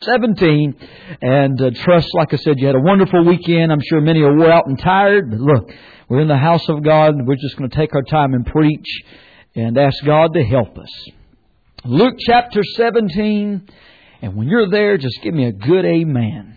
17, and trust, like I said, you had a wonderful weekend. I'm sure many are wore out and tired, but look, we're in the house of God. We're just going to take our time and preach and ask God to help us. Luke chapter 17, and when you're there, just give me a good amen.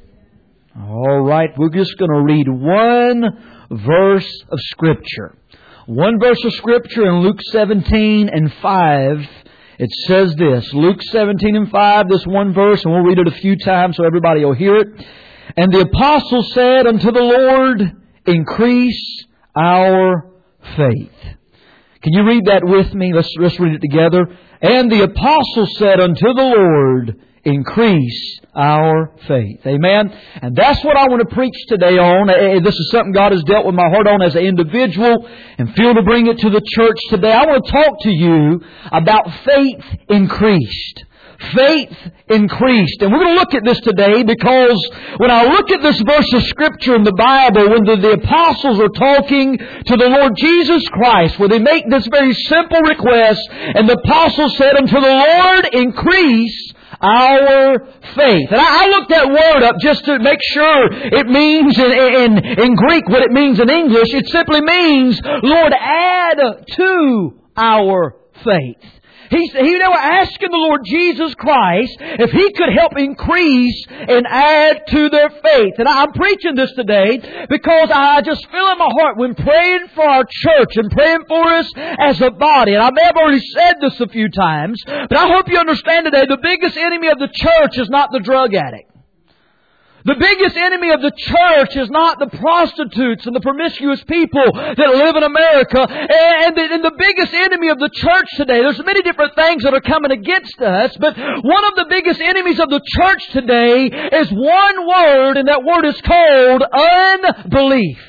All right, we're just going to read one verse of Scripture. One verse of Scripture in Luke 17 and 5. It says this, Luke 17 and 5, this one verse, and we'll read it a few times so everybody will hear it. And the apostle said unto the Lord, increase our faith. Can you read that with me? Let's read it together. And the apostle said unto the Lord, increase our faith. Amen. And that's what I want to preach today on. This is something God has dealt with my heart on as an individual and feel to bring it to the church today. I want to talk to you about faith increased. Faith increased. And we're going to look at this today because when I look at this verse of Scripture in the Bible, when the apostles are talking to the Lord Jesus Christ, where they make this very simple request, and the apostles said unto the Lord, increase our faith. And I looked that word up just to make sure it means in Greek what it means in English. It simply means, Lord, add to our faith. They were asking the Lord Jesus Christ if He could help increase and add to their faith. And I'm preaching this today because I just feel in my heart when praying for our church and praying for us as a body. And I may have already said this a few times, but I hope you understand today the biggest enemy of the church is not the drug addict. The biggest enemy of the church is not the prostitutes and the promiscuous people that live in America. And the biggest enemy of the church today, there's many different things that are coming against us, but one of the biggest enemies of the church today is one word, and that word is called unbelief.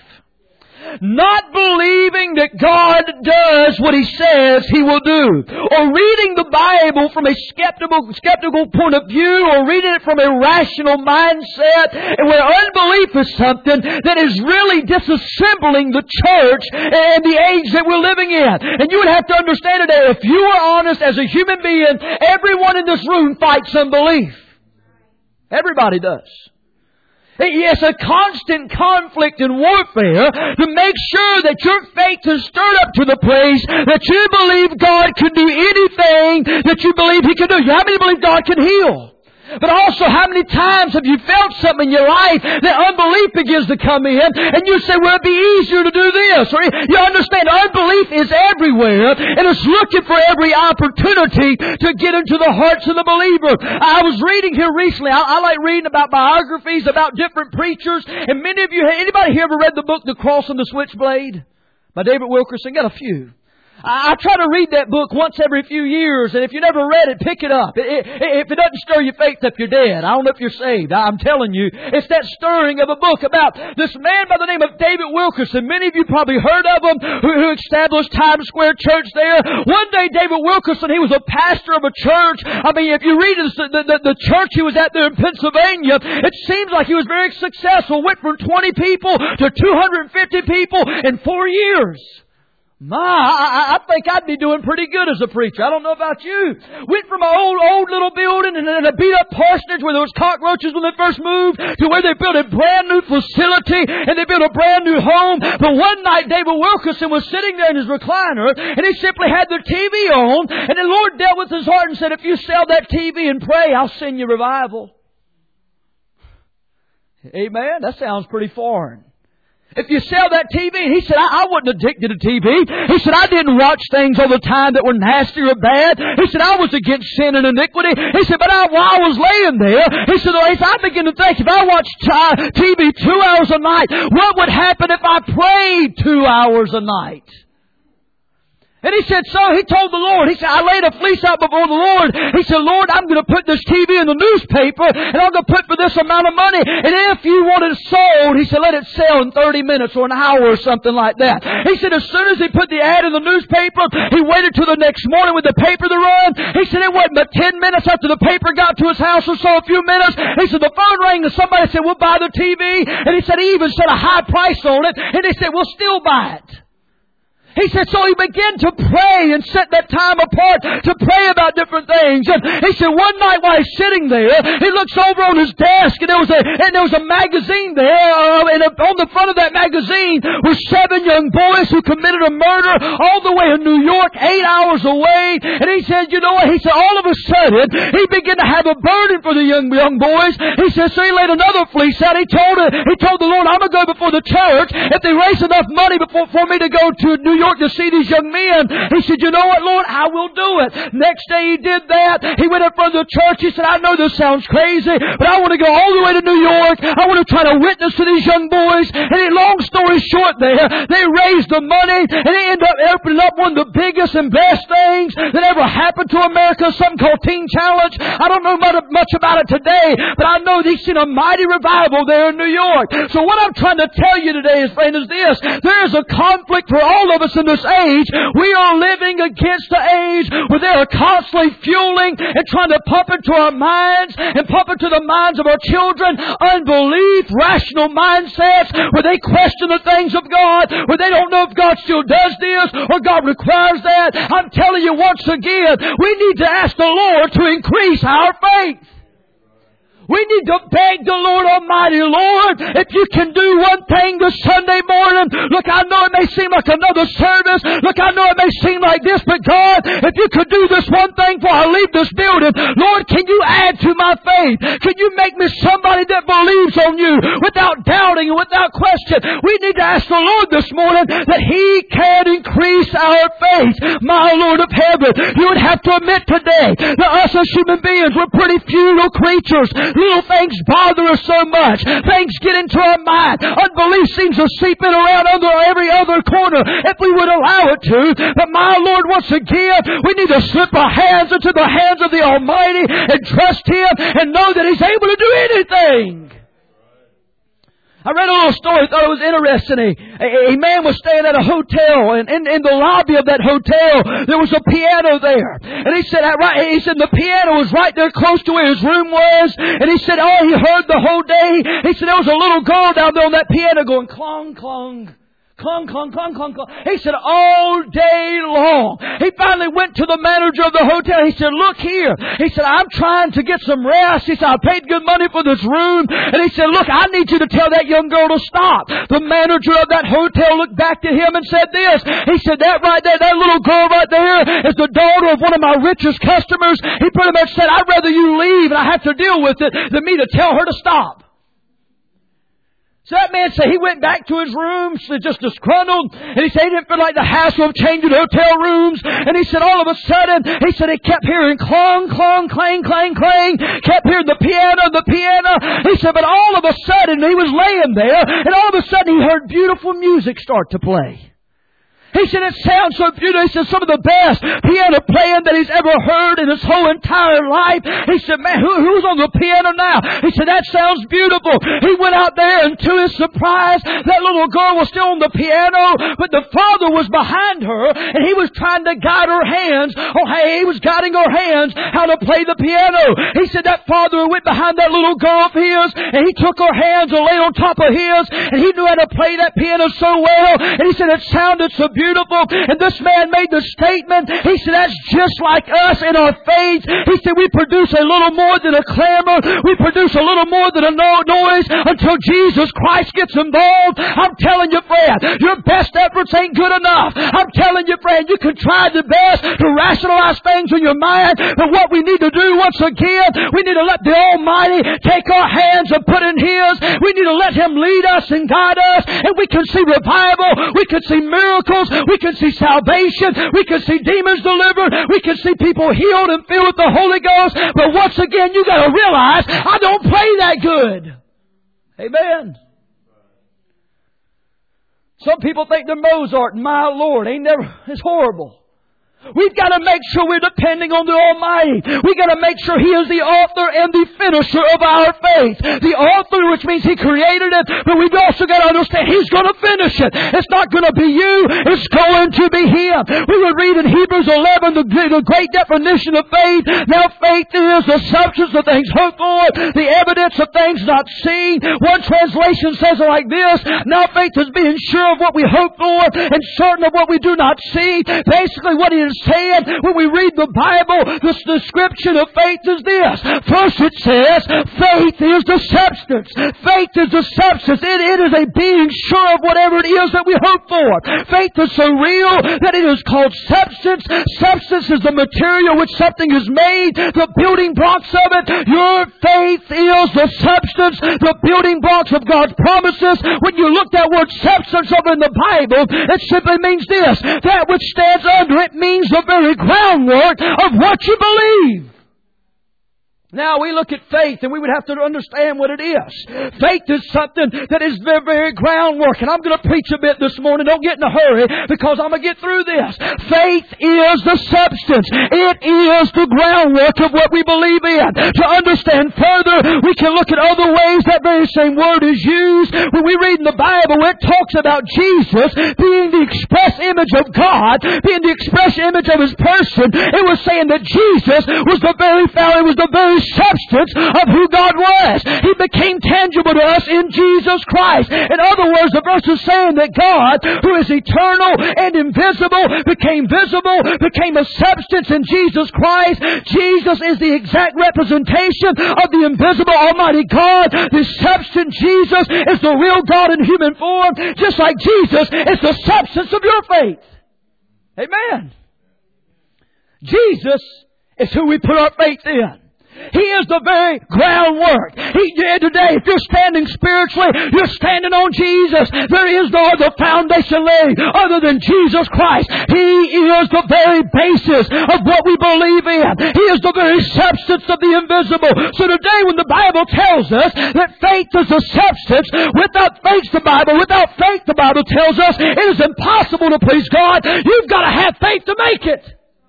Not believing that God does what He says He will do. Or reading the Bible from a skeptical point of view, or reading it from a rational mindset, and where unbelief is something that is really disassembling the church and the age that we're living in. And you would have to understand today, if you are honest as a human being, everyone in this room fights unbelief. Everybody does. It's a constant conflict and warfare to make sure that your faith is stirred up to the place that you believe God can do anything that you believe He can do. How many believe God can heal? But also, how many times have you felt something in your life that unbelief begins to come in and you say, well, it'd be easier to do this. Or you understand, unbelief is everywhere and it's looking for every opportunity to get into the hearts of the believer. I was reading here recently. I like reading about biographies, about different preachers. And many of you, anybody here ever read the book, The Cross and the Switchblade? By David Wilkerson? Got a few. I try to read that book once every few years, and if you never read it, pick it up. If it doesn't stir your faith up, you're dead. I don't know if you're saved. I'm telling you, it's that stirring of a book about this man by the name of David Wilkerson. Many of you probably heard of him, who established Times Square Church there. One day, David Wilkerson, he was a pastor of a church. I mean, if you read the church he was at there in Pennsylvania, it seems like he was very successful. Went from 20 people to 250 people in 4 years. I think I'd be doing pretty good as a preacher. I don't know about you. Went from an old little building and a beat up parsonage where there was cockroaches when they first moved to where they built a brand new facility and they built a brand new home. But one night David Wilkerson was sitting there in his recliner and he simply had the TV on, and the Lord dealt with his heart and said, if you sell that TV and pray, I'll send you revival. Amen. That sounds pretty foreign. If you sell that TV, and he said, I wasn't addicted to TV. He said, I didn't watch things all the time that were nasty or bad. He said, I was against sin and iniquity. He said, but while I was laying there, he said, I began to think, if I watched TV 2 hours a night, what would happen if I prayed 2 hours a night? And he said, so he told the Lord, he said, I laid a fleece out before the Lord. He said, Lord, I'm going to put this TV in the newspaper and I'm going to put for this amount of money. And if you want it sold, he said, let it sell in 30 minutes or an hour or something like that. He said, as soon as he put the ad in the newspaper, he waited till the next morning with the paper to run. He said, it wasn't but 10 minutes after the paper got to his house or so, a few minutes. He said, the phone rang and somebody said, we'll buy the TV. And he said, he even set a high price on it. And they said, we'll still buy it. He said, so he began to pray and set that time apart to pray about different things. And he said, one night while he's sitting there, he looks over on his desk and there was a magazine there. And on the front of that magazine were 7 young boys who committed a murder all the way in New York, 8 hours away. And he said, you know what? He said, all of a sudden, he began to have a burden for the young boys. He said, so he laid another fleece out. He told the Lord, I'm going to go before the church. If they raise enough money for me to go to New York to see these young men. He said, you know what, Lord, I will do it. Next day he did that. He went in front of the church. He said, I know this sounds crazy, but I want to go all the way to New York. I want to try to witness to these young boys. And long story short there, they raised the money and they ended up opening up one of the biggest and best things that ever happened to America, something called Teen Challenge. I don't know much about it today, but I know he's seen a mighty revival there in New York. So what I'm trying to tell you today, friend, is this. There is a conflict for all of us in this age. We are living against the age where they are constantly fueling and trying to pump into our minds and pump into the minds of our children unbelief, rational mindsets, where they question the things of God, where they don't know if God still does this or God requires that. I'm telling you once again, we need to ask the Lord to increase our faith. We need to beg the Lord Almighty, Lord, if you can do one thing this Sunday morning, look, I know it may seem like another service. Look, I know it may seem like this, but God, if you could do this one thing before I leave this building, Lord, can you add to my faith? Can you make me somebody that believes on you without doubting and without question? We need to ask the Lord this morning that He can increase our faith. My Lord of heaven, you would have to admit today that us as human beings, we're pretty futile creatures. Little things bother us so much. Things get into our mind. Unbelief seems to seep in around under every other corner if we would allow it to. But my Lord, once again, we need to slip our hands into the hands of the Almighty and trust Him and know that He's able to do anything. I read a little story, thought it was interesting. A man was staying at a hotel, and in the lobby of that hotel, there was a piano there. And he said the piano was right there close to where his room was. And he said, he heard the whole day. He said there was a little girl down there on that piano going clong, clong. Clong, clong, clong, clong, clong. He said, all day long. He finally went to the manager of the hotel. He said, look here. He said, I'm trying to get some rest. He said, I paid good money for this room. And he said, look, I need you to tell that young girl to stop. The manager of that hotel looked back to him and said this. He said, that right there, that little girl right there is the daughter of one of my richest customers. He pretty much said, I'd rather you leave and I have to deal with it than me to tell her to stop. So that man said he went back to his room, just disgruntled, and he said he didn't feel like the hassle of changing hotel rooms. And he said all of a sudden, he said he kept hearing clong, clong, clang, clang, clang, kept hearing the piano. He said, but all of a sudden, he was laying there, and all of a sudden he heard beautiful music start to play. He said, it sounds so beautiful. He said, some of the best piano playing that he's ever heard in his whole entire life. He said, man, who's on the piano now? He said, that sounds beautiful. He went out there, and to his surprise, that little girl was still on the piano, but the father was behind her, and he was trying to guide her hands. He was guiding her hands how to play the piano. He said that father went behind that little girl of his, and he took her hands and laid on top of his, and he knew how to play that piano so well. And he said it sounded so beautiful. And this man made the statement. He said, that's just like us in our faith. He said, we produce a little more than a clamor. We produce a little more than a noise until Jesus Christ gets involved. I'm telling you, friend, your best efforts ain't good enough. I'm telling you, friend, you can try the best to rationalize things in your mind. But what we need to do, once again, we need to let the Almighty take our hands and put in His. We need to let Him lead us and guide us. And we can see revival. We can see miracles. We can see salvation. We can see demons delivered. We can see people healed and filled with the Holy Ghost. But once again, you got to realize, I don't play that good. Amen. Some people think they're Mozart, and my Lord, it's horrible. We've got to make sure we're depending on the Almighty. We've got to make sure He is the author and the finisher of our faith. The author, which means He created it, but we've also got to understand He's going to finish it. It's not going to be you, it's going to be Him. We would read in Hebrews 11 the great definition of faith. Now faith is the substance of things hoped for, the evidence of things not seen. One translation says it like this: now faith is being sure of what we hope for and certain of what we do not see. Basically what he is saying, when we read the Bible, the description of faith is this. First it says, faith is the substance. Faith is the substance. It is a being sure of whatever it is that we hope for. Faith is so real that it is called substance. Substance is the material which something is made, the building blocks of it. Your faith is the substance, the building blocks of God's promises. When you look that word substance over in the Bible, it simply means this: that which stands under it means the very groundwork of what you believe. Now we look at faith and we would have to understand what it is. Faith is something that is the very groundwork. And I'm going to preach a bit this morning. Don't get in a hurry because I'm going to get through this. Faith is the substance. It is the groundwork of what we believe in. To understand further, we can look at other ways that very same word is used. When we read in the Bible, it talks about Jesus being the express image of God, being the express image of His person. It was saying that Jesus was the very substance of who God was. He became tangible to us in Jesus Christ. In other words, the verse is saying that God, who is eternal and invisible, became visible, became a substance in Jesus Christ. Jesus is the exact representation of the invisible Almighty God. The substance, Jesus, is the real God in human form, just like Jesus is the substance of your faith. Amen. Jesus is who we put our faith in. He is the very groundwork. Today, if you're standing spiritually, you're standing on Jesus. There is no other foundation laid other than Jesus Christ. He is the very basis of what we believe in. He is the very substance of the invisible. So today, when the Bible tells us that faith is a substance, without faith, the Bible tells us it is impossible to please God. You've got to have faith to make it.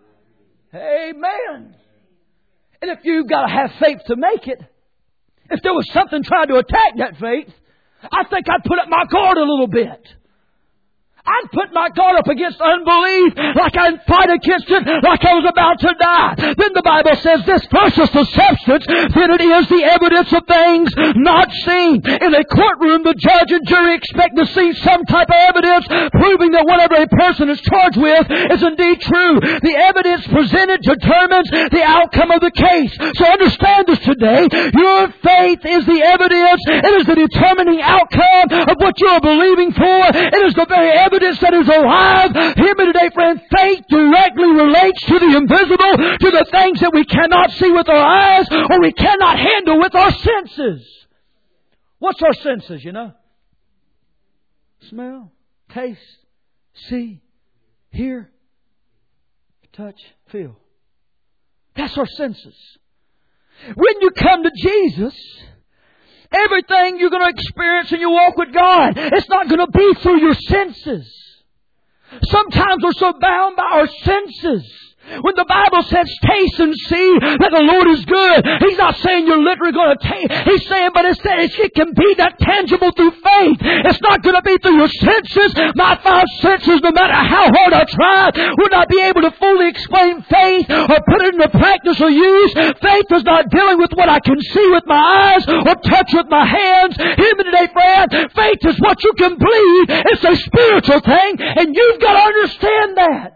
Amen. And if you've got to have faith to make it, if there was something trying to attack that faith, I think I'd put up my guard a little bit. I'd put my guard up against unbelief, like I'd fight against it, like I was about to die. Then the Bible says this: first is the substance, then it is the evidence of things not seen. In a courtroom, the judge and jury expect to see some type of evidence proving that whatever a person is charged with is indeed true. The evidence presented determines the outcome of the case. So understand this today. Your faith is the evidence. It is the determining outcome of what you are believing for. It is the very evidence that is alive. Hear me today, friend. Faith directly relates to the invisible, to the things that we cannot see with our eyes or we cannot handle with our senses. What's our senses, you know? Smell, taste, see, hear, touch, feel. That's our senses. When you come to Jesus, everything you're going to experience in your walk with God, it's not going to be through your senses. Sometimes we're so bound by our senses. When the Bible says taste and see that the Lord is good, He's not saying you're literally going to taste. He's saying, but instead it can be that tangible through faith. It's not going to be through your senses. My five senses, no matter how hard I try, will not be able to fully explain faith or put it into practice or use. Faith is not dealing with what I can see with my eyes or touch with my hands. Hear me today, friend. Faith is what you can believe. It's a spiritual thing, and you've got to understand that.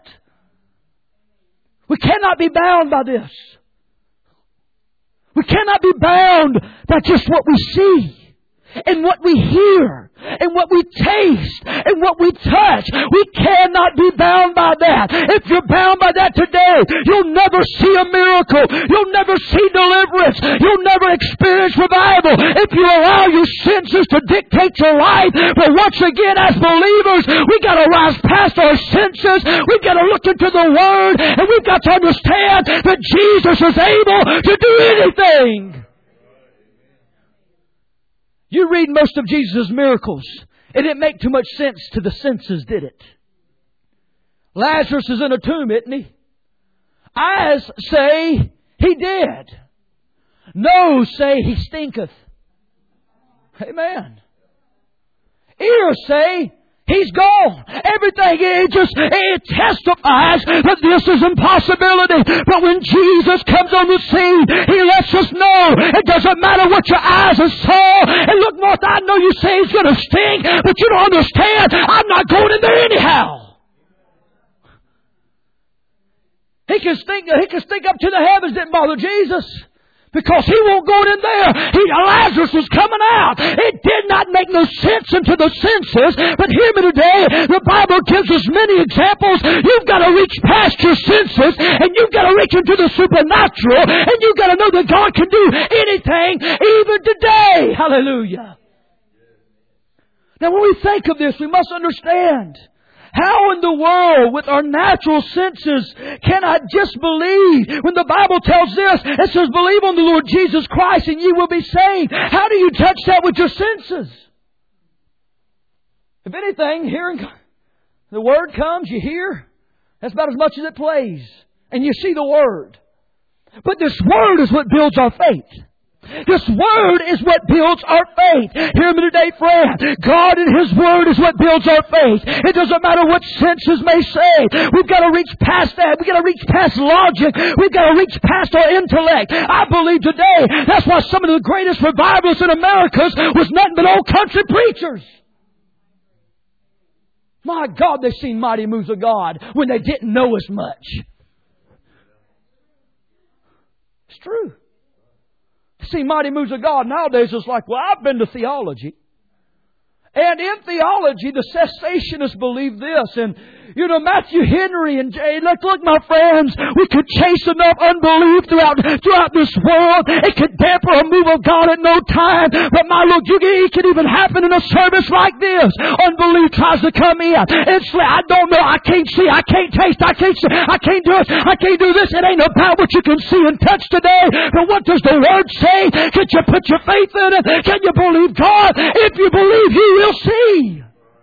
We cannot be bound by this. We cannot be bound by just what we see and what we hear and what we taste and what we touch. We cannot be bound by that. If you're bound by that today, you'll never see a miracle. You'll never see deliverance. You'll never experience revival if you allow your senses to dictate your life. But once again, as believers, we've got to rise past our senses. We've got to look into the Word, and we've got to understand that Jesus is able to do anything. You read most of Jesus' miracles. It didn't make too much sense to the senses, did it? Lazarus is in a tomb, isn't he? Eyes say, He dead. Nose say, He stinketh. Amen. Ears say, He's gone. Everything, it testifies that this is impossibility. But when Jesus comes on the scene, He lets us know it doesn't matter what your eyes have saw. And look, Martha, I know you say He's going to stink, but you don't understand. I'm not going in there anyhow. He can stink up to the heavens. Didn't bother Jesus. Because He won't go in there. Lazarus was coming out. It did not make no sense into the senses. But hear me today. The Bible gives us many examples. You've got to reach past your senses. And you've got to reach into the supernatural. And you've got to know that God can do anything, even today. Hallelujah. Now when we think of this, we must understand. How in the world, with our natural senses, can I just believe? When the Bible tells this, it says, believe on the Lord Jesus Christ and ye will be saved. How do you touch that with your senses? If anything, hearing the Word comes, you hear. That's about as much as it plays. And you see the Word. But this Word is what builds our faith. This Word is what builds our faith. Hear me today, friend. God and His Word is what builds our faith. It doesn't matter what senses may say. We've got to reach past that. We've got to reach past logic. We've got to reach past our intellect. I believe today that's why some of the greatest revivalists in America was nothing but old country preachers. My God, they've seen mighty moves of God when they didn't know as much. It's true. See mighty moves of God nowadays is like, well, I've been to theology. And in theology, the cessationists believe this. And, Matthew Henry and Jay, look, my friends, we could chase enough unbelief throughout this world. It could damper a move of God at no time. But it can even happen in a service like this. Unbelief tries to come in. It's like, I don't know, I can't see, I can't taste, I can't see, I can't do it, I can't do this. It ain't about what you can see and touch today. But what does the Word say? Can you put your faith in it? Can you believe God? If you believe, you will see.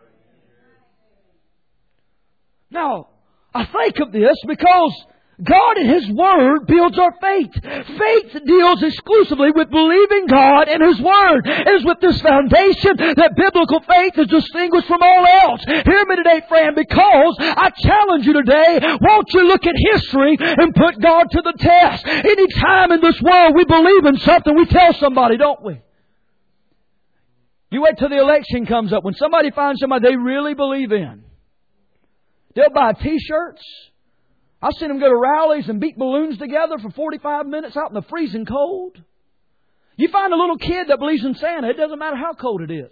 Now, I think of this because God and His Word builds our faith. Faith deals exclusively with believing God and His Word. It is with this foundation that biblical faith is distinguished from all else. Hear me today, friend, because I challenge you today, won't you look at history and put God to the test? Any time in this world we believe in something, we tell somebody, don't we? You wait till the election comes up. When somebody finds somebody they really believe in, they'll buy T-shirts. I've seen them go to rallies and beat balloons together for 45 minutes out in the freezing cold. You find a little kid that believes in Santa, it doesn't matter how cold it is.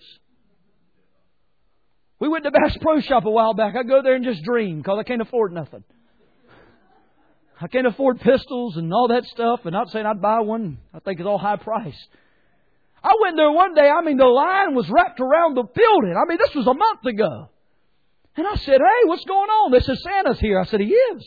We went to Bass Pro Shop a while back. I go there and just dream because I can't afford nothing. I can't afford pistols and all that stuff. And not saying I'd buy one. I think it's all high priced. I went there one day. The line was wrapped around the building. This was a month ago. And I said, hey, what's going on? They said, Santa's here. I said, He is.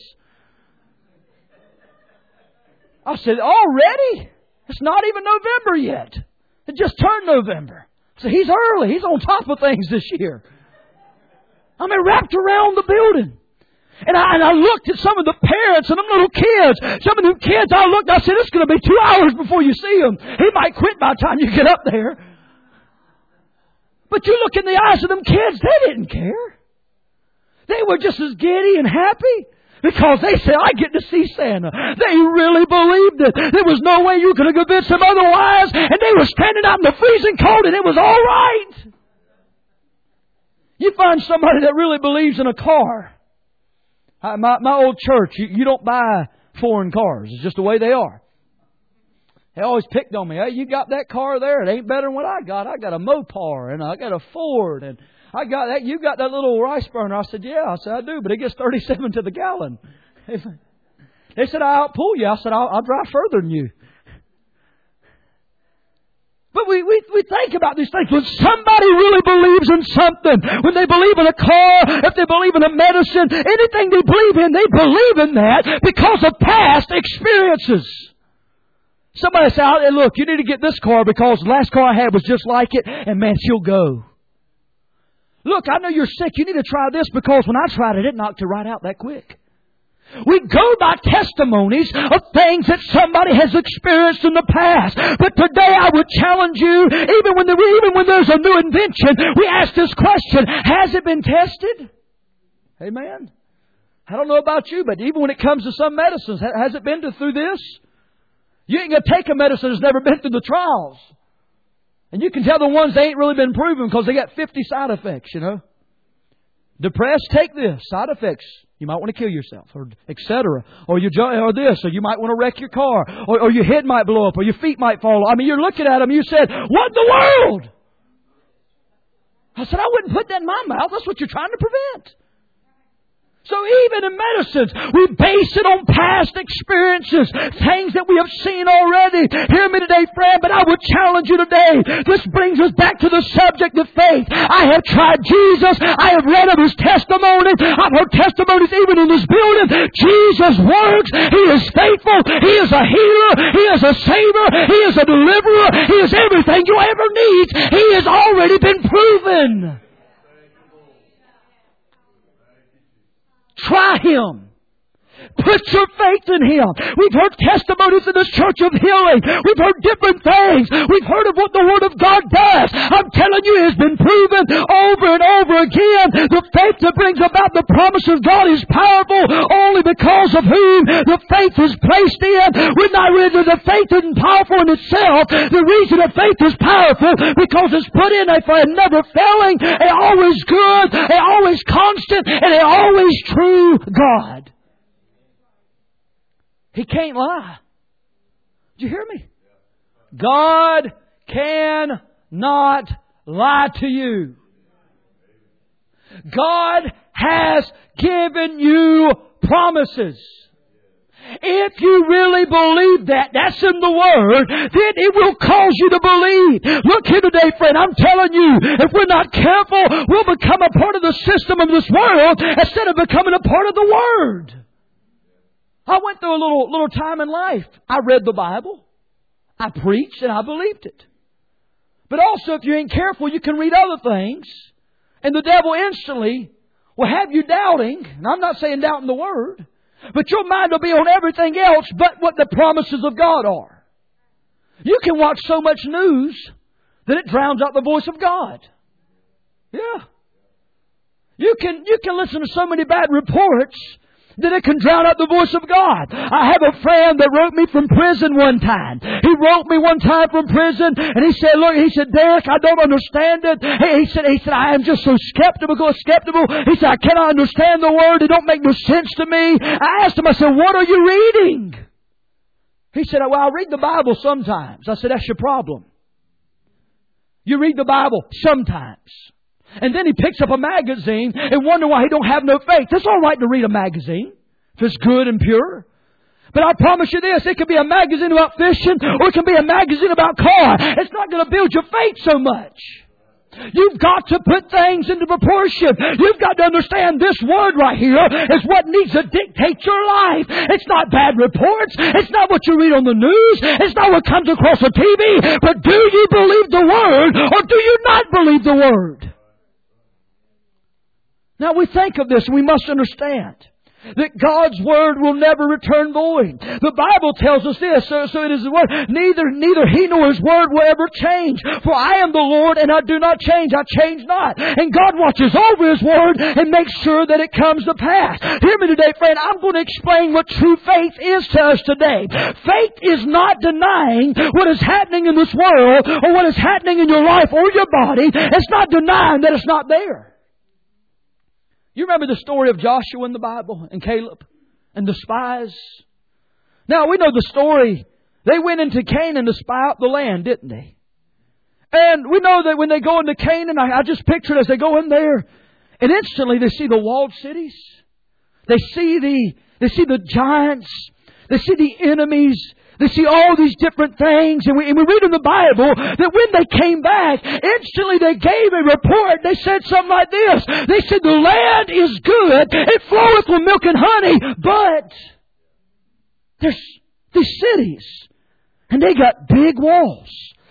I said, already? It's not even November yet. It just turned November. I said, He's early. He's on top of things this year. Wrapped around the building. And I looked at some of the parents and them little kids. Some of them kids, I said, it's going to be 2 hours before you see him. He might quit by the time you get up there. But you look in the eyes of them kids, they didn't care. They were just as giddy and happy because they said, I get to see Santa. They really believed it. There was no way you could have convinced them otherwise. And they were standing out in the freezing cold and it was all right. You find somebody that really believes in a car. My old church, you don't buy foreign cars. It's just the way they are. They always picked on me. Hey, you got that car there? It ain't better than what I got. I got a Mopar and I got a Ford and I got that. You got that little rice burner. I said, yeah. I said, I do, but it gets 37 to the gallon. They said, I'll outpull you. I said, I'll drive further than you. But we think about these things. When somebody really believes in something, when they believe in a car, if they believe in a medicine, anything they believe in, they believe in that because of past experiences. Somebody say, hey, look, you need to get this car because the last car I had was just like it, and man, she'll go. Look, I know you're sick. You need to try this because when I tried it, it knocked it right out that quick. We go by testimonies of things that somebody has experienced in the past. But today I would challenge you, even when there's a new invention, we ask this question, has it been tested? Amen. I don't know about you, but even when it comes to some medicines, has it been through this? You ain't going to take a medicine that's never been through the trials. And you can tell the ones they ain't really been proven because they got 50 side effects, you know. Depressed, take this. Side effects. You might want to kill yourself, or etc. Or this, or you might want to wreck your car, or your head might blow up, or your feet might fall. I mean, you're looking at them, you said, what in the world? I said, I wouldn't put that in my mouth. That's what you're trying to prevent. So even in medicines, we base it on past experiences, things that we have seen already. Hear me today, friend, but I would challenge you today. This brings us back to the subject of faith. I have tried Jesus. I have read of His testimony. I've heard testimonies even in this building. Jesus works. He is faithful. He is a healer. He is a savior. He is a deliverer. He is everything you ever need. He has already been proven. Try Him. Put your faith in Him. We've heard testimonies in this church of healing. We've heard different things. We've heard of what the Word of God does. I'm telling you, it has been proven over and over again. The faith that brings about the promise of God is powerful only because of whom the faith is placed in. We're not really, the faith isn't powerful in itself. The reason the faith is powerful because it's put in a never failing, a always good, a always constant, and a always true God. He can't lie. Did you hear me? God cannot lie to you. God has given you promises. If you really believe that, that's in the Word, then it will cause you to believe. Look here today, friend, I'm telling you, if we're not careful, we'll become a part of the system of this world instead of becoming a part of the Word. I went through a little time in life. I read the Bible. I preached and I believed it. But also, if you ain't careful, you can read other things. And the devil instantly will have you doubting. And I'm not saying doubting the Word. But your mind will be on everything else but what the promises of God are. You can watch so much news that it drowns out the voice of God. Yeah. You can listen to so many bad reports that it can drown out the voice of God. I have a friend that wrote me from prison one time. He wrote me one time from prison and he said, look, Derek, I don't understand it. He said, I am just so skeptical. He said, I cannot understand the Word. It don't make no sense to me. I asked him, I said, what are you reading? He said, well, I read the Bible sometimes. I said, that's your problem. You read the Bible sometimes. And then he picks up a magazine and wonder why he don't have no faith. It's all right to read a magazine if it's good and pure. But I promise you this, it could be a magazine about fishing or it can be a magazine about car. It's not going to build your faith so much. You've got to put things into proportion. You've got to understand this Word right here is what needs to dictate your life. It's not bad reports. It's not what you read on the news. It's not what comes across the TV. But do you believe the Word or do you not believe the Word? Now we think of this and we must understand that God's Word will never return void. The Bible tells us this, so it is the Word. Neither He nor His Word will ever change. For I am the Lord and I do not change. I change not. And God watches over His Word and makes sure that it comes to pass. Hear me today, friend. I'm going to explain what true faith is to us today. Faith is not denying what is happening in this world or what is happening in your life or your body. It's not denying that it's not there. You remember the story of Joshua in the Bible and Caleb and the spies? Now, we know the story. They went into Canaan to spy out the land, didn't they? And we know that when they go into Canaan, I just picture it as they go in there, and instantly they see the walled cities. They see the giants. They see the enemies. They see all these different things. And we read in the Bible that when they came back, instantly they gave a report. They said something like this. They said, the land is good. It floweth with milk and honey. But there's these cities. And they got big walls.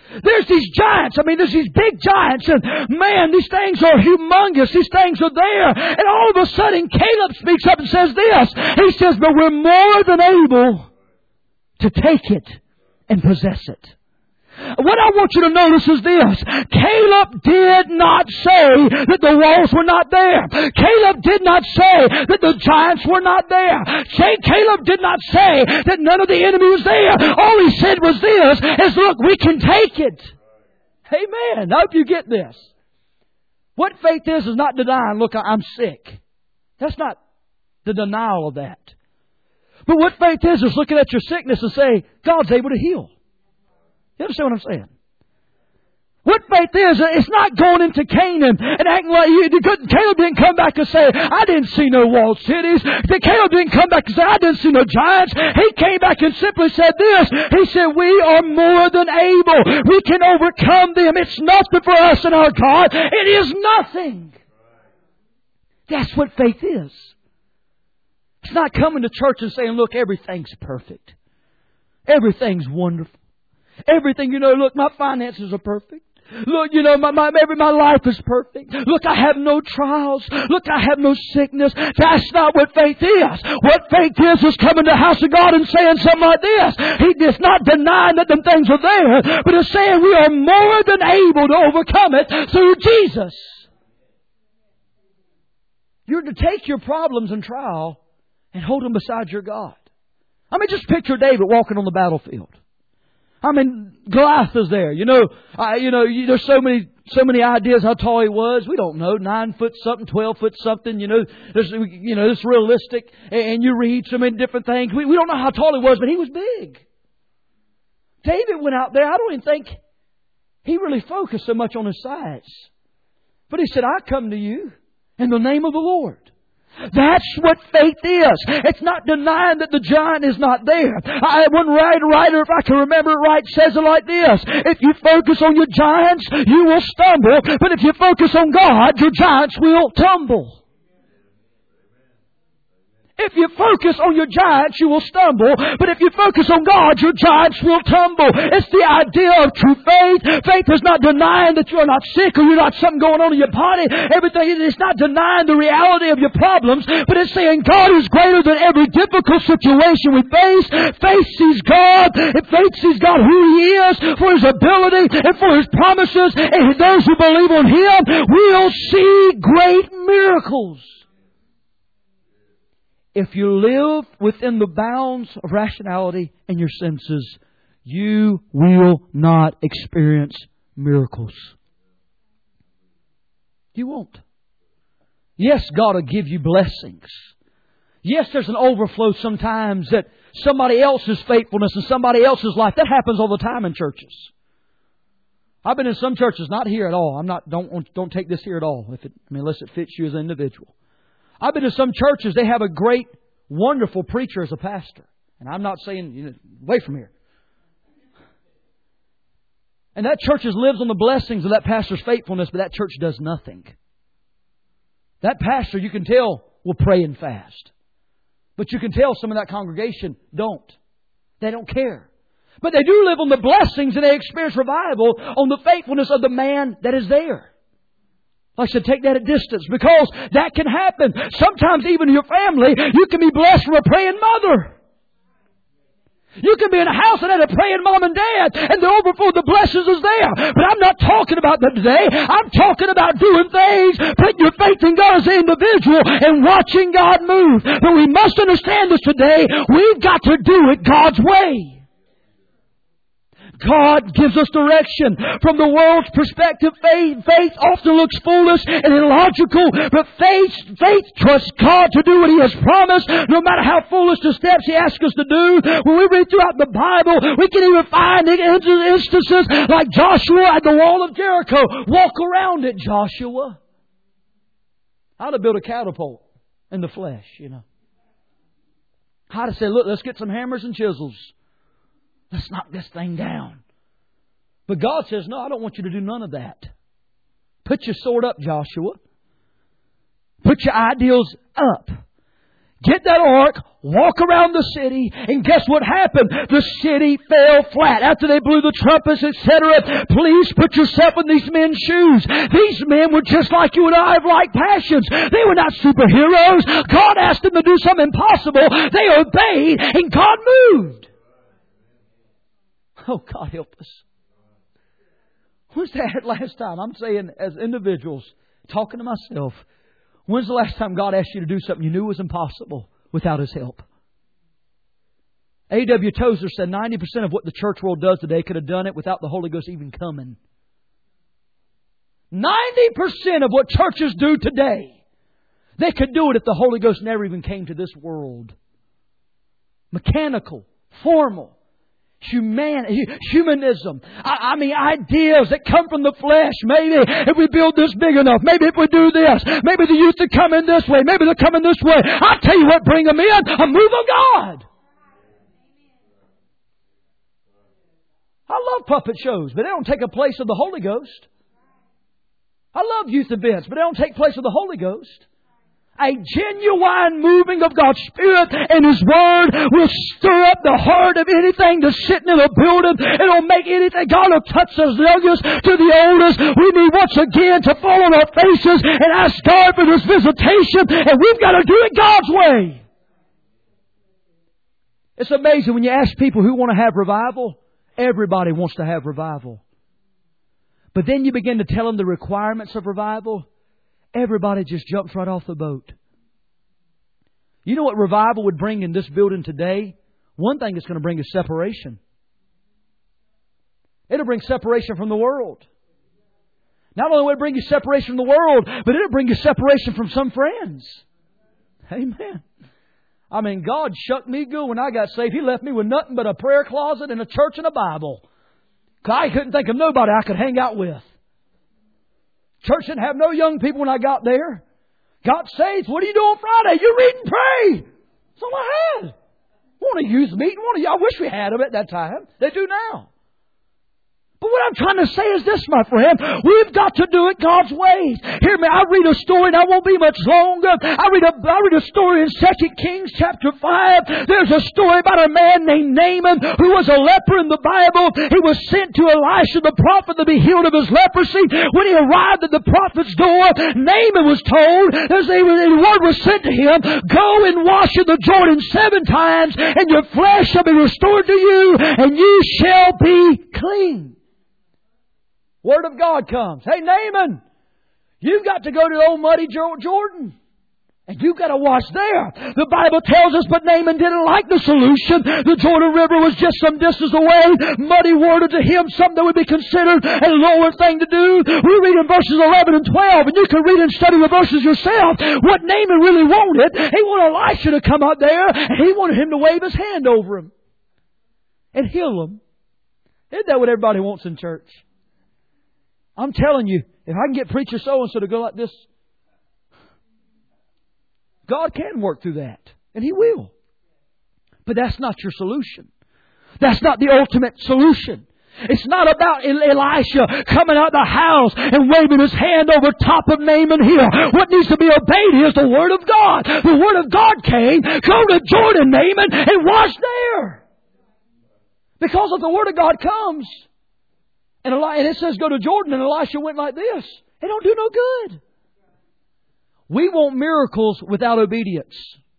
There's these giants. I mean, there's these big giants. And man, these things are humongous. These things are there. And all of a sudden, Caleb speaks up and says this. He says, but we're more than able to take it and possess it. What I want you to notice is this. Caleb did not say that the walls were not there. Caleb did not say that the giants were not there. Caleb did not say that none of the enemy was there. All he said was this, is look, we can take it. Amen. I hope you get this. What faith is not denying, look, I'm sick. That's not the denial of that. But what faith is looking at your sickness and say, God's able to heal. You understand what I'm saying? What faith is, it's not going into Canaan and acting like Caleb didn't come back and say, I didn't see no walled cities. Caleb didn't come back and say, I didn't see no giants. He came back and simply said this. He said, we are more than able. We can overcome them. It's nothing for us and our God. It is nothing. That's what faith is. It's not coming to church and saying, look, everything's perfect. Everything's wonderful. Everything, look, my finances are perfect. Look, my life is perfect. Look, I have no trials. Look, I have no sickness. That's not what faith is. What faith is coming to the house of God and saying something like this. He is not denying that them things are there, but it's saying we are more than able to overcome it through Jesus. You're to take your problems and trial and hold them beside your God. I mean, just picture David walking on the battlefield. I mean, Goliath is there. There's so many ideas how tall he was. We don't know, 9 foot something, 12 foot something. It's realistic. And you read so many different things. We don't know how tall he was, but he was big. David went out there. I don't even think he really focused so much on his size. But he said, I come to you in the name of the Lord. That's what faith is. It's not denying that the giant is not there. One writer, if I can remember it right, says it like this. If you focus on your giants, you will stumble. But if you focus on God, your giants will tumble. If you focus on your giants, you will stumble. But if you focus on God, your giants will tumble. It's the idea of true faith. Faith is not denying that you're not sick or you're not something going on in your body. Everything, it's not denying the reality of your problems. But it's saying God is greater than every difficult situation we face. Faith sees God. And faith sees God who He is, for His ability and for His promises. And those who believe on Him will see great miracles. If you live within the bounds of rationality and your senses, you will not experience miracles. You won't. Yes, God will give you blessings. Yes, there's an overflow sometimes that somebody else's faithfulness and somebody else's life. That happens all the time in churches. I've been in some churches, not here at all. Don't take this here at all, unless it fits you as an individual. I've been to some churches, they have a great, wonderful preacher as a pastor. And I'm not saying, away from here. And that church lives on the blessings of that pastor's faithfulness, but that church does nothing. That pastor, you can tell, will pray and fast. But you can tell some of that congregation don't. They don't care. But they do live on the blessings and they experience revival on the faithfulness of the man that is there. Like I said, take that at distance, because that can happen. Sometimes even in your family, you can be blessed from a praying mother. You can be in a house that had a praying mom and dad, and the overflow of the blessings is there. But I'm not talking about that today. I'm talking about doing things, putting your faith in God as an individual, and watching God move. But we must understand this today. We've got to do it God's way. God gives us direction. From the world's perspective, faith often looks foolish and illogical, but faith trusts God to do what He has promised, no matter how foolish the steps He asks us to do. When we read throughout the Bible, we can even find instances like Joshua at the wall of Jericho. Walk around it, Joshua. I'd have built a catapult in the flesh, I'd have said, look, let's get some hammers and chisels. Let's knock this thing down. But God says, no, I don't want you to do none of that. Put your sword up, Joshua. Put your ideals up. get that ark, walk around the city, and guess what happened? The city fell flat. After they blew the trumpets, etc., please put yourself in these men's shoes. These men were just like you and I have like passions. They were not superheroes. God asked them to do something impossible. They obeyed, and God moved. Oh, God help us. When's that last time? I'm saying as individuals, talking to myself, when's the last time God asked you to do something you knew was impossible without His help? A.W. Tozer said 90% of what the church world does today could have done it without the Holy Ghost even coming. 90% of what churches do today, they could do it if the Holy Ghost never even came to this world. Mechanical, formal. Humanism. I mean, ideas that come from the flesh. Maybe if we build this big enough. Maybe if we do this. Maybe the youth will come in this way. Maybe they'll come in this way. I'll tell you what, bring them in. A move of God. I love puppet shows, but they don't take a place of the Holy Ghost. I love youth events, but they don't take place of the Holy Ghost. A genuine moving of God's Spirit and His Word will stir up the heart of anything that's sitting in a building. It'll make anything. God will touch the youngest to the oldest. We need once again to fall on our faces and ask God for this visitation. And we've got to do it God's way. It's amazing when you ask people who want to have revival. Everybody wants to have revival. But then you begin to tell them the requirements of revival. Everybody just jumps right off the boat. You know what revival would bring in this building today? One thing it's going to bring is separation. It'll bring separation from the world. Not only will it bring you separation from the world, but it'll bring you separation from some friends. Amen. I mean, God shucked me good when I got saved. He left me with nothing but a prayer closet and a church and a Bible. 'Cause I couldn't think of nobody I could hang out with. Church didn't have no young people when I got there. Got saved. What do you do on Friday? You read and pray. That's all I had. Want a youth meeting? I wish we had them at that time. They do now. But what I'm trying to say is this, my friend. We've got to do it God's way. Hear me. I read a story, and I won't be much longer. I read a story in 2 Kings chapter 5. There's a story about a man named Naaman who was a leper in the Bible. He was sent to Elisha the prophet to be healed of his leprosy. When he arrived at the prophet's door, Naaman was told, the word was sent to him, go and wash in the Jordan 7 times, and your flesh shall be restored to you, and you shall be clean. Word of God comes. Hey, Naaman, you've got to go to old muddy Jordan. And you've got to wash there. The Bible tells us, but Naaman didn't like the solution. The Jordan River was just some distance away. Muddy water to him, something that would be considered a lower thing to do. We read in verses 11 and 12, and you can read and study the verses yourself. What Naaman really wanted, he wanted Elisha to come out there, and he wanted him to wave his hand over him and heal him. Isn't that what everybody wants in church? I'm telling you, if I can get preacher so-and-so to go like this, God can work through that. And He will. But that's not your solution. That's not the ultimate solution. It's not about Elisha coming out of the house and waving his hand over top of Naaman here. What needs to be obeyed is the Word of God. The Word of God came. Go to Jordan, Naaman, and wash there. Because if the Word of God comes, and it says go to Jordan, and Elisha went like this, it don't do no good. We want miracles without obedience.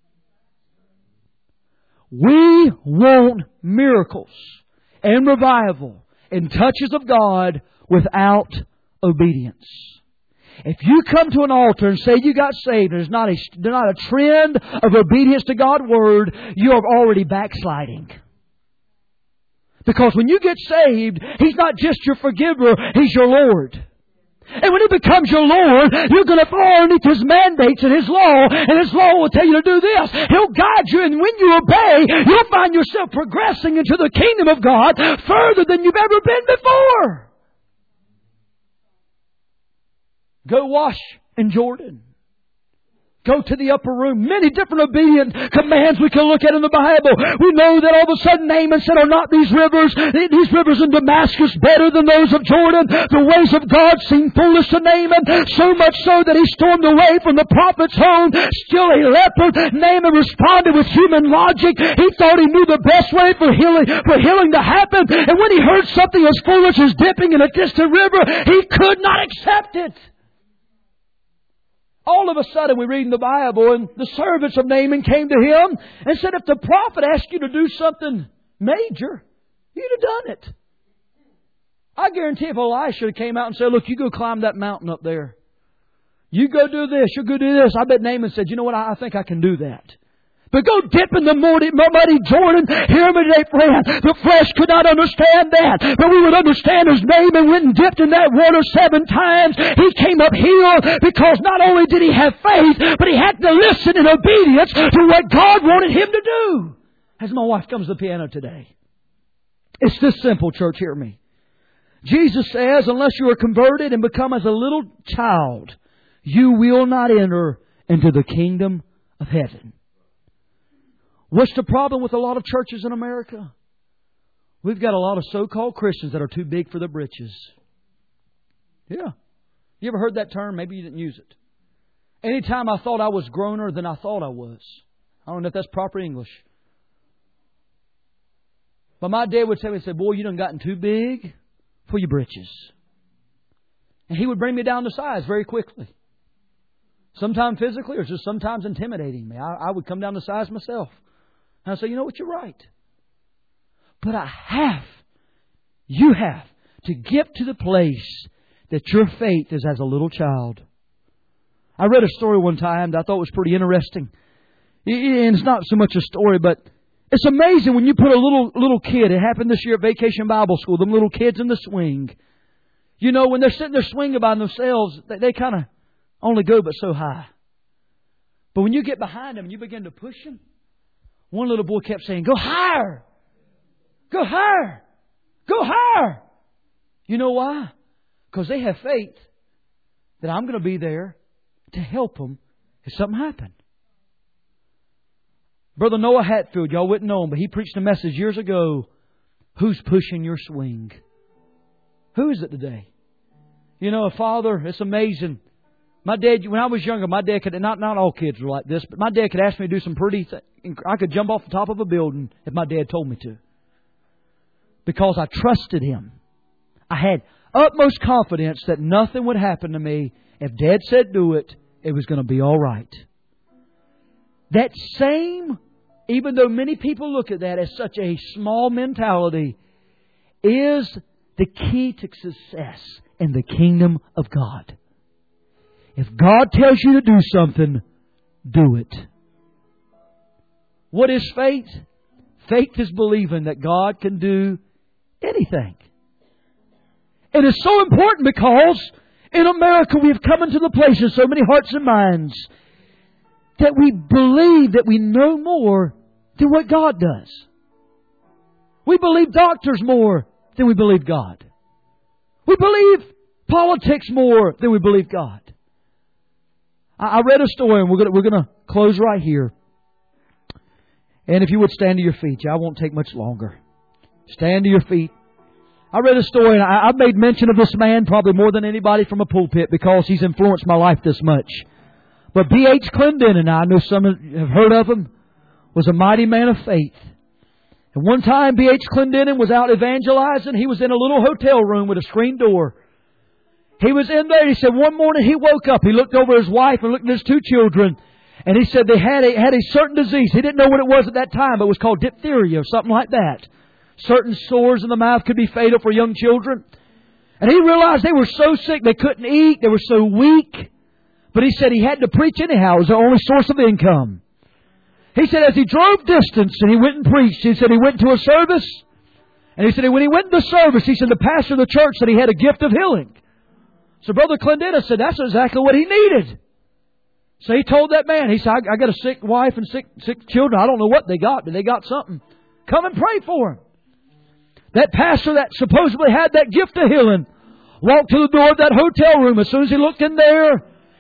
We want miracles and revival and touches of God without obedience. If you come to an altar and say you got saved, and there's not a trend of obedience to God's Word, you are already backsliding. Because when you get saved, He's not just your forgiver, He's your Lord. And when He becomes your Lord, you're going to fall underneath His mandates and His law. And His law will tell you to do this. He'll guide you. And when you obey, you'll find yourself progressing into the kingdom of God further than you've ever been before. Go wash in Jordan. Go to the upper room. Many different obedient commands we can look at in the Bible. We know that all of a sudden Naaman said, are not these rivers in Damascus better than those of Jordan? The ways of God seemed foolish to Naaman, so much so that he stormed away from the prophet's home, still a leper. Naaman responded with human logic. He thought he knew the best way for healing to happen. And when he heard something as foolish as dipping in a distant river, he could not accept it. All of a sudden we read in the Bible, and the servants of Naaman came to him and said, if the prophet asked you to do something major, you'd have done it. I guarantee if Elisha came out and said, look, you go climb that mountain up there. You go do this, you go do this. I bet Naaman said, you know what, I think I can do that. But go dip in the muddy Jordan. Hear me today, friend. The flesh could not understand that. But we would understand as Naaman went and dipped in that water 7 times. He came up healed because not only did he have faith, but he had to listen in obedience to what God wanted him to do. As my wife comes to the piano today. It's this simple, church, hear me. Jesus says, unless you are converted and become as a little child, you will not enter into the kingdom of heaven. What's the problem with a lot of churches in America? We've got a lot of so-called Christians that are too big for their britches. Yeah. You ever heard that term? Maybe you didn't use it. Anytime I thought I was growner than I thought I was. I don't know if that's proper English. But my dad would tell me, boy, you done gotten too big for your britches. And he would bring me down to size very quickly. Sometimes physically or just sometimes intimidating me. I would come down to size myself. And I say, you know what, you're right. But you have to get to the place that your faith is as a little child. I read a story one time that I thought was pretty interesting. And it's not so much a story, but it's amazing when you put a little kid. It happened this year at Vacation Bible School. Them little kids in the swing. You know, when they're sitting there swinging by themselves, they kind of only go but so high. But when you get behind them and you begin to push them, one little boy kept saying, go higher! Go higher! Go higher! You know why? Because they have faith that I'm going to be there to help them if something happened. Brother Noah Hatfield, y'all wouldn't know him, but he preached a message years ago. Who's pushing your swing? Who is it today? You know, Father, it's amazing. My dad, when I was younger, my dad could, not all kids were like this, but my dad could ask me to do some pretty things. I could jump off the top of a building if my dad told me to. Because I trusted him. I had utmost confidence that nothing would happen to me. If Dad said do it, it was going to be all right. That same, even though many people look at that as such a small mentality, is the key to success in the kingdom of God. If God tells you to do something, do it. What is faith? Faith is believing that God can do anything. And it's so important because in America we have come into the place in so many hearts and minds that we believe that we know more than what God does. We believe doctors more than we believe God. We believe politics more than we believe God. I read a story, and we're going to close right here. And if you would stand to your feet, I won't take much longer. Stand to your feet. I read a story, and I've made mention of this man probably more than anybody from a pulpit because he's influenced my life this much. But B.H. Clendenin, I know some have heard of him, was a mighty man of faith. And one time B.H. Clendenin was out evangelizing. He was in a little hotel room with a screen door. He was in there. He said one morning he woke up. He looked over his wife and looked at his 2 children. And he said they had a certain disease. He didn't know what it was at that time, but it was called diphtheria or something like that. Certain sores in the mouth could be fatal for young children. And he realized they were so sick they couldn't eat. They were so weak. But he said he had to preach anyhow. It was the only source of income. He said as he drove distance and he went and preached, he said he went to a service. And he said when he went to the service, he said the pastor of the church said he had a gift of healing. So Brother Clendenin said that's exactly what he needed. So he told that man, he said, I got a sick wife and sick children. I don't know what they got, but they got something. Come and pray for him. That pastor that supposedly had that gift of healing walked to the door of that hotel room. As soon as he looked in there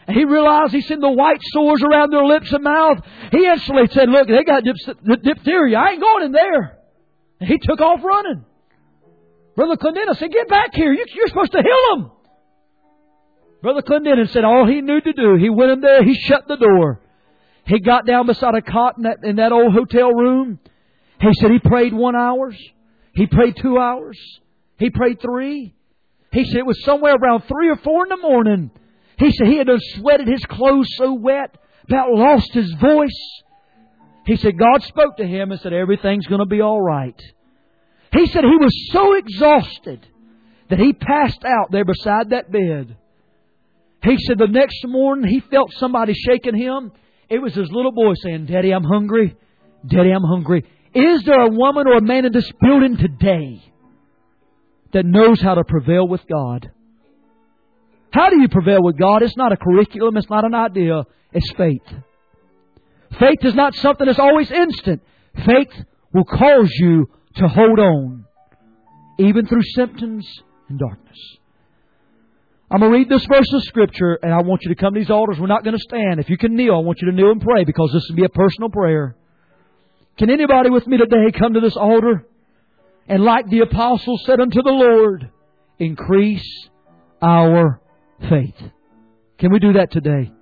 And he realized he's seen the white sores around their lips and mouth. He instantly said, look, they got diphtheria. I ain't going in there. And he took off running. Brother Clendenin said, get back here. You're supposed to heal them. Brother Clendenin said all he knew to do. He went in there. He shut the door. He got down beside a cot in that old hotel room. He said he prayed 1 hour. He prayed 2 hours. He prayed 3. He said it was somewhere around 3 or 4 in the morning. He said he had sweated his clothes so wet, about lost his voice. He said God spoke to him and said everything's going to be all right. He said he was so exhausted that he passed out there beside that bed. He said the next morning he felt somebody shaking him. It was his little boy saying, Daddy, I'm hungry. Daddy, I'm hungry. Is there a woman or a man in this building today that knows how to prevail with God? How do you prevail with God? It's not a curriculum. It's not an idea. It's faith. Faith is not something that's always instant. Faith will cause you to hold on, even through symptoms and darkness. I'm going to read this verse of Scripture, and I want you to come to these altars. We're not going to stand. If you can kneel, I want you to kneel and pray, because this will be a personal prayer. Can anybody with me today come to this altar and, like the apostles said unto the Lord, increase our faith? Can we do that today?